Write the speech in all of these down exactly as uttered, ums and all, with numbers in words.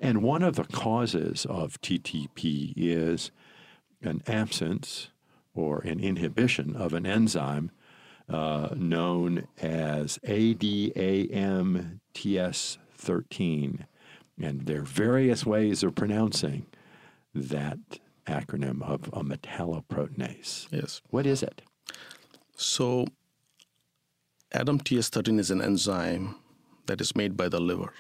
And one of the causes of T T P is an absence or an inhibition of an enzyme uh, known as A D A M T S thirteen. And there are various ways of pronouncing that acronym of a metalloproteinase. Yes. What is it? So A D A M T S thirteen is an enzyme that is made by the liver.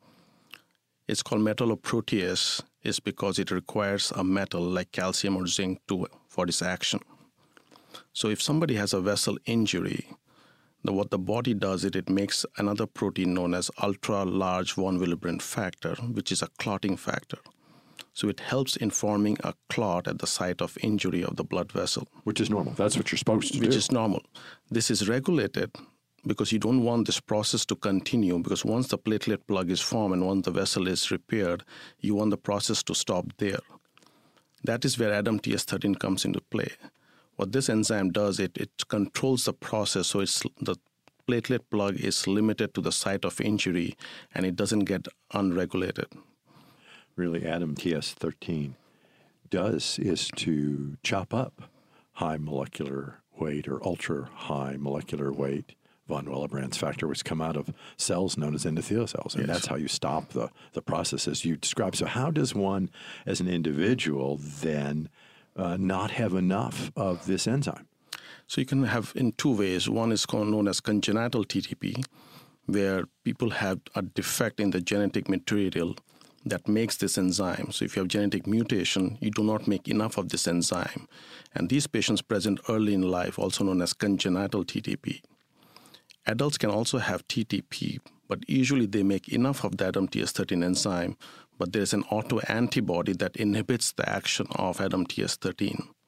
It's called metalloprotease is because it requires a metal like calcium or zinc to, for its action. So if somebody has a vessel injury, the, what the body does is it makes another protein known as ultra-large von Willebrand factor, which is a clotting factor. So it helps in forming a clot at the site of injury of the blood vessel. Which is normal. That's what you're supposed to Which do. is normal. This is regulated because you don't want this process to continue, because once the platelet plug is formed and once the vessel is repaired, you want the process to stop there. That is where A D A M T S thirteen comes into play. What this enzyme does, it, it controls the process so it's, the platelet plug is limited to the site of injury and it doesn't get unregulated. Really, A D A M T S thirteen does is to chop up high molecular weight or ultra-high molecular weight von Willebrand's factor, which come out of cells known as endothelial cells. And Yes. that's how you stop the, the process as you described. So how does one, as an individual, then uh, not have enough of this enzyme? So you can have in two ways. One is called, known as congenital T T P, where people have a defect in the genetic material that makes this enzyme. So if you have genetic mutation, you do not make enough of this enzyme. And these patients present early in life, also known as congenital T T P. Adults can also have T T P, but usually they make enough of the A D A M T S thirteen enzyme, but there's an autoantibody that inhibits the action of A D A M T S thirteen.